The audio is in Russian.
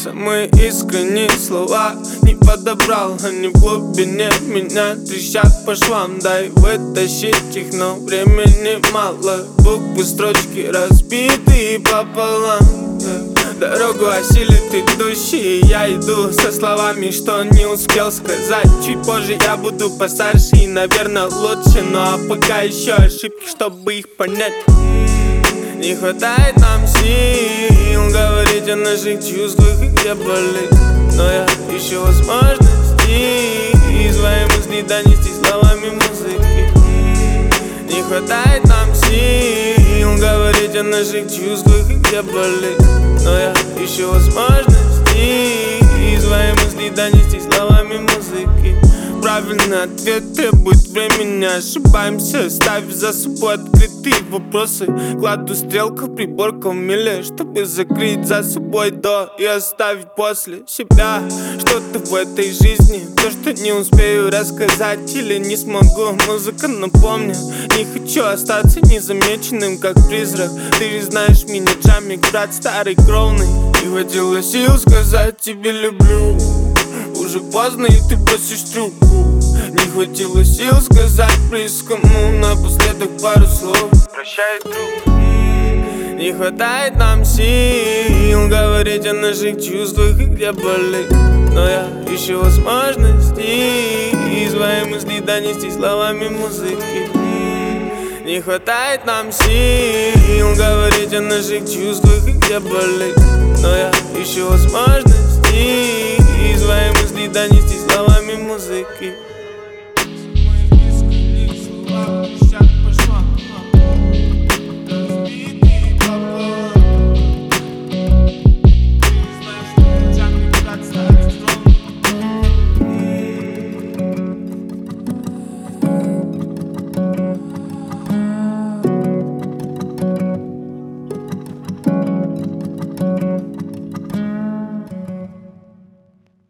Самые искренние слова не подобрал. Они в глубине меня трещат по швам. Дай вытащить их, но времени мало. Буквы, строчки разбиты пополам. Дорогу осилит идущий, я иду со словами, что не успел сказать. Чуть позже я буду постарше и, наверное, лучше. Ну а пока еще ошибки, чтобы их понять. Не хватает нам сил говорить о наших чувствах и где болит. Но я ищу возможности свои мысли донести словами музыки. Не хватает нам сил говорить о наших чувствах и где болит. Но я ищу возможности свои мысли донести словами музыки. Правильный ответ требует времени, ошибаемся, ставь за собой открытые вопросы. Кладу стрелку, приборка в миле, чтобы закрыть за собой до и оставить после себя что-то в этой жизни, то, что не успею рассказать или не смогу. Музыка напомнит, не хочу остаться незамеченным, как призрак. Ты же знаешь меня, Джамик, брат старый кровный. Не хватило сил сказать тебе люблю. Уже поздно и ты бросишь трубку. Не хватило сил сказать близкому напоследок пару слов. Прощай, друг. Не хватает нам сил говорить о наших чувствах и где болит. Но я ищу возможности свои мысли донести словами музыки. Не хватает нам сил говорить о наших чувствах и где болит. Но я ищу возможности свои мысли донести словами музыки.